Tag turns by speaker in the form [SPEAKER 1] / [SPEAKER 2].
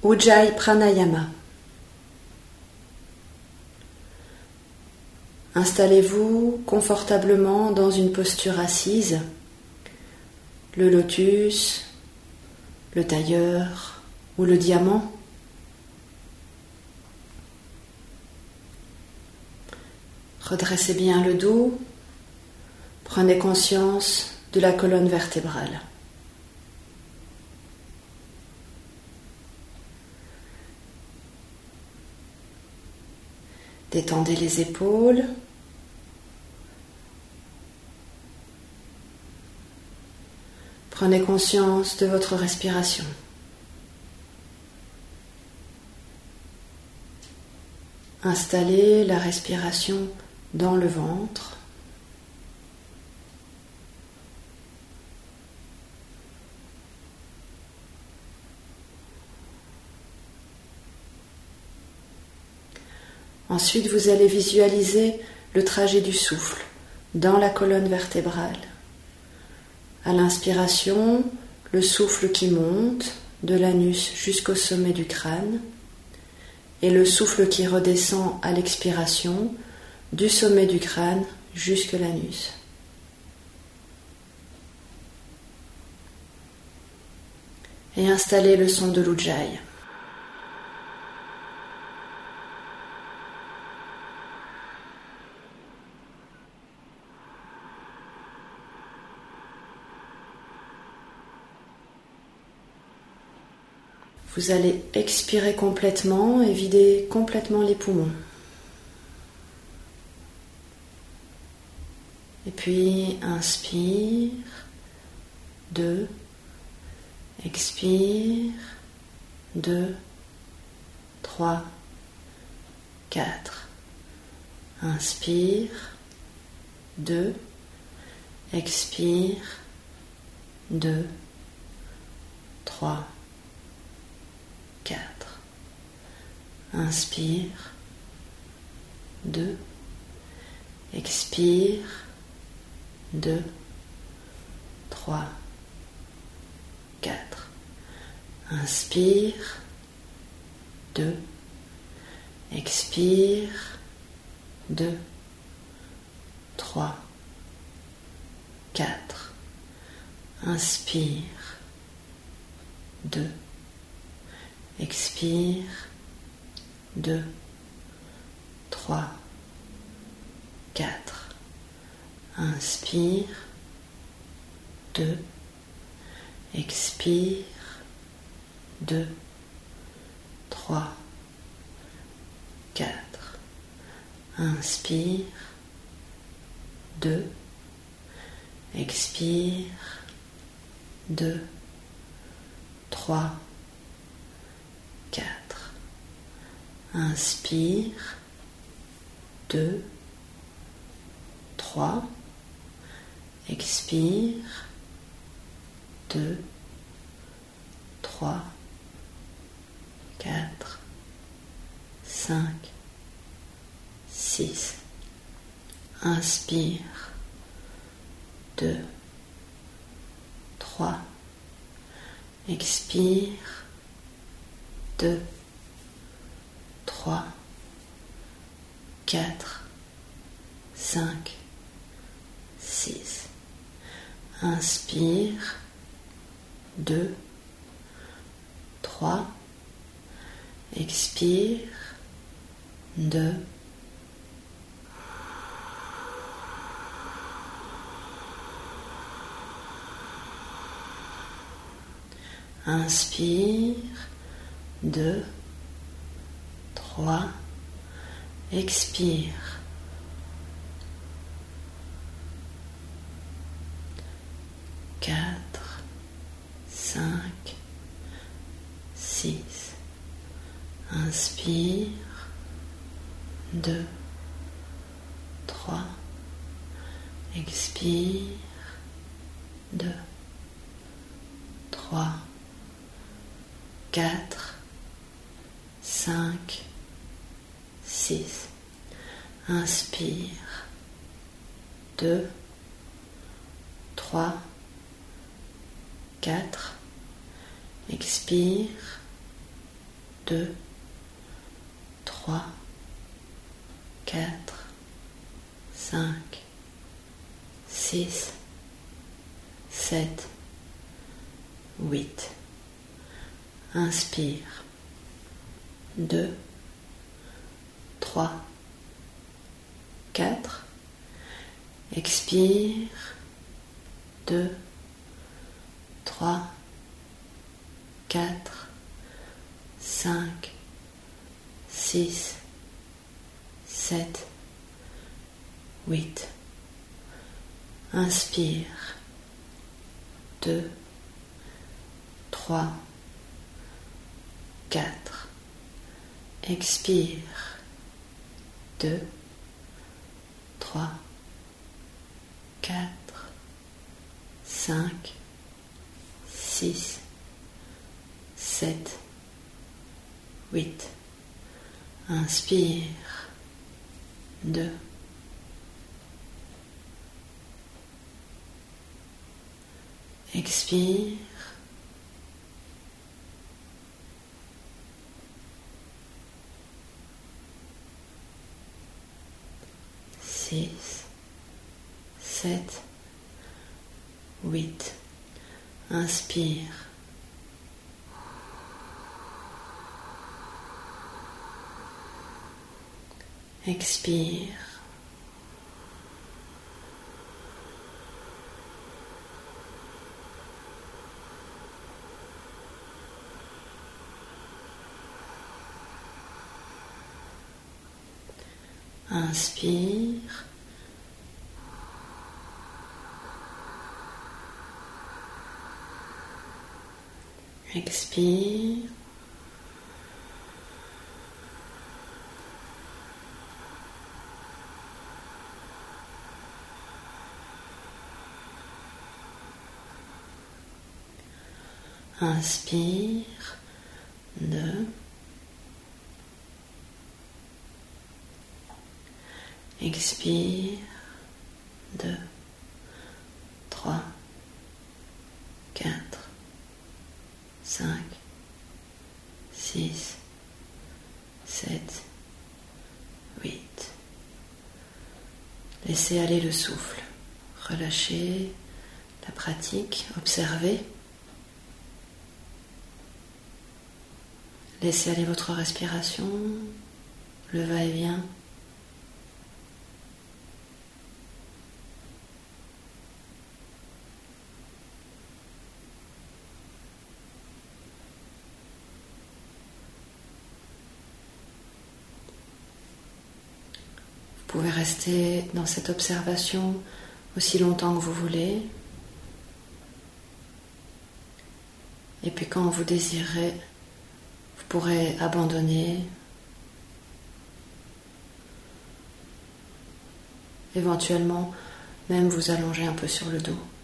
[SPEAKER 1] Ujjayi Pranayama. Installez-vous confortablement dans une posture assise, le lotus, le tailleur ou le diamant. Redressez bien le dos, prenez conscience de la colonne vertébrale. Détendez les épaules. Prenez conscience de votre respiration. Installez la respiration dans le ventre. Ensuite, vous allez visualiser le trajet du souffle dans la colonne vertébrale. À l'inspiration, le souffle qui monte de l'anus jusqu'au sommet du crâne et le souffle qui redescend à l'expiration du sommet du crâne jusqu'à l'anus. Et installez le son de l'Ujjayi. Vous allez expirer complètement et vider complètement les poumons. Et puis inspire, 2, expire, 2, 3, 4. Inspire, 2, expire, 2, 3, 4. Inspire, 2, expire, 2, 3, 4. Inspire, 2, expire, 2, 3, 4. Inspire, 2, expire, 2, 3, 4. Inspire, 2, expire, 2, 3, 4. Inspire, 2, expire, 2, 3, 4. Inspire, 2, 3, expire, 2, 3, 4, 5, 6. Inspire, 2, 3, expire, 2, 3, 4, 5, 6. Inspire, 2, 3, expire, 2, 2, 3, expire. 4, 5, 6. Inspire, 2, 3, expire, 2, 3, 4, 5, 6. Inspire, 2, 3, 4, expire, 2, 3, 4, 5, 6, 7, 8. Inspire. 2, 3, 4. Expire. 2, 3, 4, 5, 6, 7, 8. Inspire. 2, 3, 4. Expire. 2, 3, 4, 5, 6, 7, 8. Inspire. 2. Expire. 6, 7, 8. Inspire. Expire. Inspire. Expire. Inspire. 2. Expire. 2, 3, 4, 5, 6, 7, 8. Laissez aller le souffle. Relâchez la pratique, observez. Laissez aller votre respiration, le va-et-vient. Vous pouvez rester dans cette observation aussi longtemps que vous voulez. Et puis quand vous désirez, vous pourrez abandonner, éventuellement même vous allonger un peu sur le dos.